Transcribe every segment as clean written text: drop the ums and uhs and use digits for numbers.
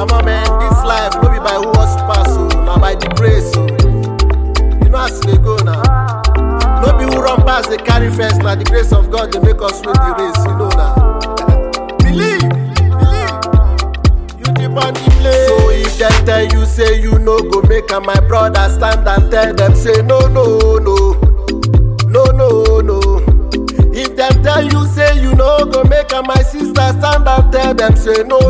Mama man, this life no be by who wants to pass, so now by the grace, so you know as they go now. No be who run past, they carry first. Now the grace of God they make us win the race, you know now. Believe, you keep on the play. So if them tell you say you no go make, and my brother stand and tell them say no. If them tell you say you no go make, and my sister stand and tell them say no.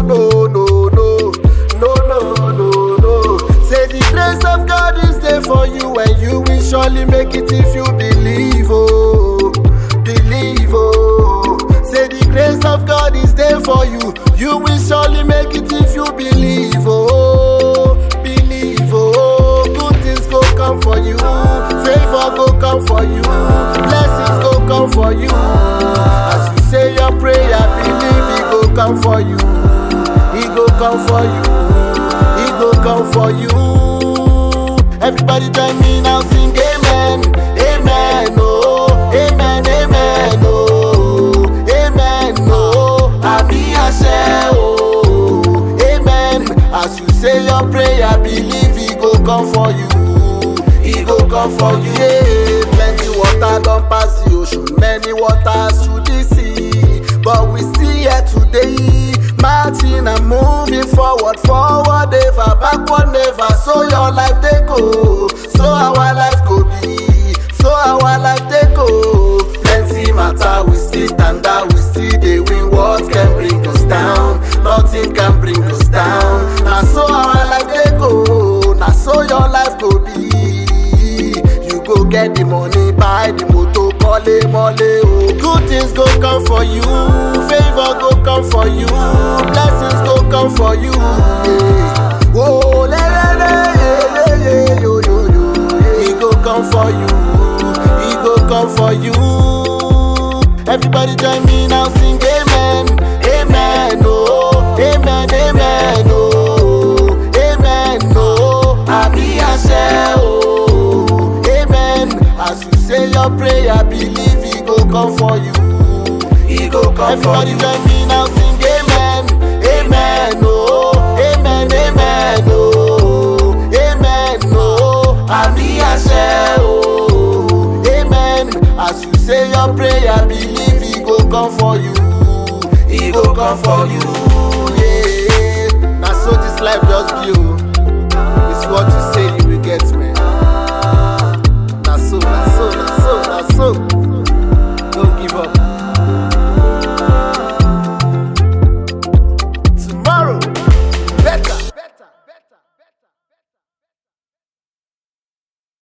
Say the grace of God is there for you, and you will surely make it if you believe, oh. Say the grace of God is there for you, you will surely make it if you believe, oh. Good things go come for you, favor go come for you, blessings go come for you. As you say your prayer, believe it go come for you. He go come for you. He go come for you. Everybody join me now, sing amen, amen, oh, amen, oh, amen, oh, Ami Ashe, oh, amen. As you say your prayer, believe he go come for you. He go come for you. Yeah, plenty water don't pass the ocean, many waters through the sea, but we still here today. Marching and moving forward ever, backward never. So your life they go, so our life go be, so our life they go. Plenty matter, we still stand out, we still they win. What can bring us down? Nothing can bring us down. Now so our life they go, now so your life go be. You go get the money, buy the motor, mole, oh. Good things go come for you, favor go come for you, blessings go come for you. Yeah. Oh, he go come for you, he go come for you. Everybody join me now, sing amen, amen, oh, amen, oh, amen, oh, Ami Ashe, oh, amen. As you say your prayer, believe he go come for you. He go come everybody for you. Everybody join me now, sing amen, amen, oh, amen, oh, amen, oh, Ami Ashe, oh, amen. As you say your prayer, believe he go come for you. He go come for you, yeah. Now so this life just be, oh.